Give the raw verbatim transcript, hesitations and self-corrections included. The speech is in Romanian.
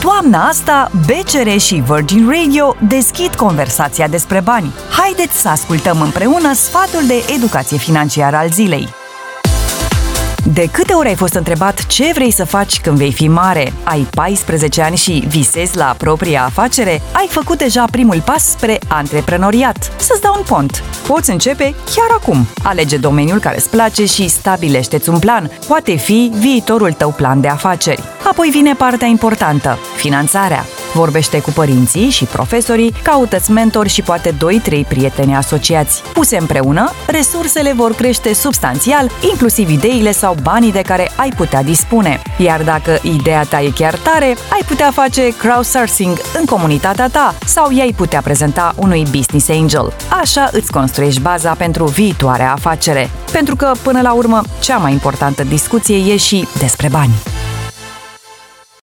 Toamna asta, B C R și Virgin Radio deschid conversația despre bani. Haideți să ascultăm împreună sfatul de educație financiară al zilei. De câte ori ai fost întrebat ce vrei să faci când vei fi mare? Ai paisprezece ani și visezi la propria afacere? Ai făcut deja primul pas spre antreprenoriat. Să-ți dau un pont. Poți începe chiar acum. Alege domeniul care îți place și stabilește-ți un plan. Poate fi viitorul tău plan de afaceri. Apoi vine partea importantă, finanțarea. Vorbește cu părinții și profesorii, caută-ți mentori și poate doi trei prieteni asociați. Puse împreună, resursele vor crește substanțial, inclusiv ideile sau banii de care ai putea dispune. Iar dacă ideea ta e chiar tare, ai putea face crowdsourcing în comunitatea ta sau i-ai putea prezenta unui business angel. Așa îți construiești baza pentru viitoarea afacere. Pentru că, până la urmă, cea mai importantă discuție e și despre bani.